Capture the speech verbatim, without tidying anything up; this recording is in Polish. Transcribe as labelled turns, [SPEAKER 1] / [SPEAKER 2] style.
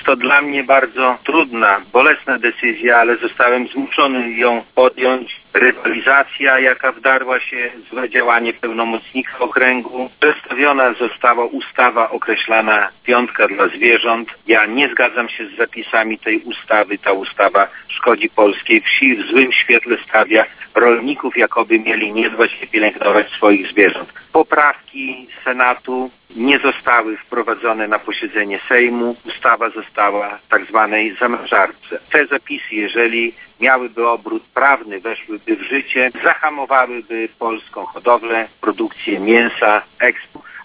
[SPEAKER 1] to dla mnie bardzo trudna, bolesna decyzja, ale zostałem zmuszony ją podjąć. Rywalizacja, jaka wdarła się, złe działanie pełnomocnika okręgu. Przedstawiona została ustawa określana piątka dla zwierząt. Ja nie zgadzam się z zapisami tej ustawy. Ta ustawa szkodzi polskiej wsi, w złym świetle stawia rolników, jakoby mieli nie dbać i pielęgnować swoich zwierząt. Poprawki Senatu nie zostały wprowadzone na posiedzenie Sejmu. Ustawa została w tak zwanej zamrażarce. Te zapisy, jeżeli miałyby obrót prawny, weszłyby w życie, zahamowałyby polską hodowlę, produkcję mięsa, eksport.